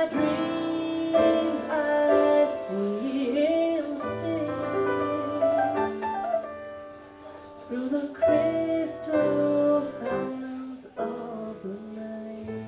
my dreams I see him still, through the crystal silence of the night.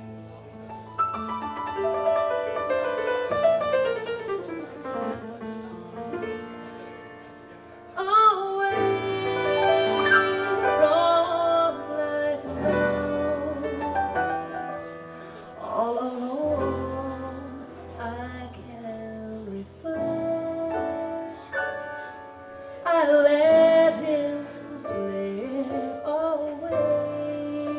All alone I can reflect. I let him slip away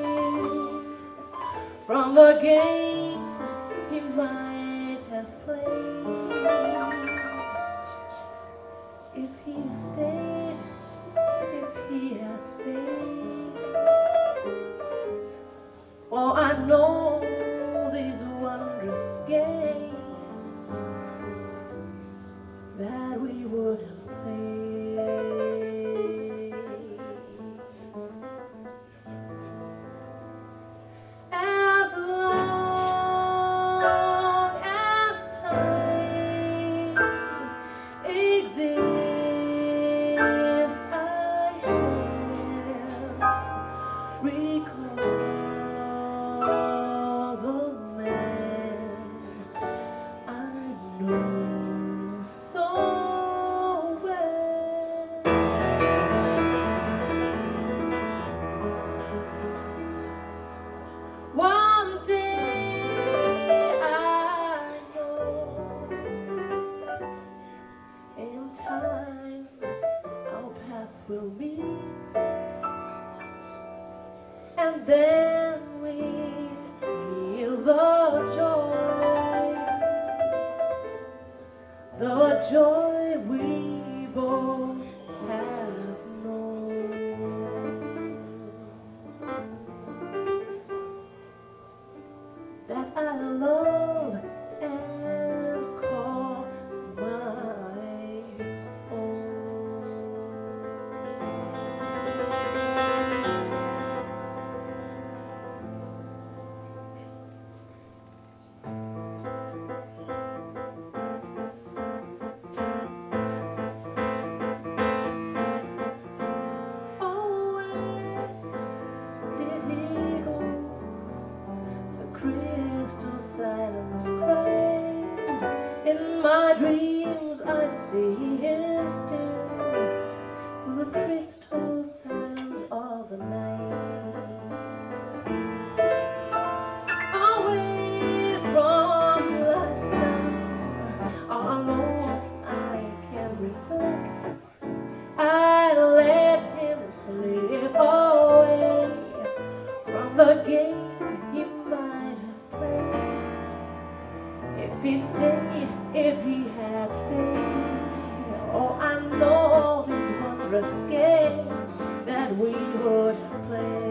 from the game he might have played. If he stayed, if he had stayed, oh, I know these wondrous games that we would have played. As long as time exists, I shall recall the man I know so well. One day I know, in time our path will meet, and then we feel the joy we both have known. That I love and call my own. Crystal silence cries. In my dreams I see him still, through the crystal silence of the night. Away from life now, all alone I can reflect. I let him slip away from the game he might have played. If he stayed, if he had stayed, oh, I know these wondrous games that we would have played.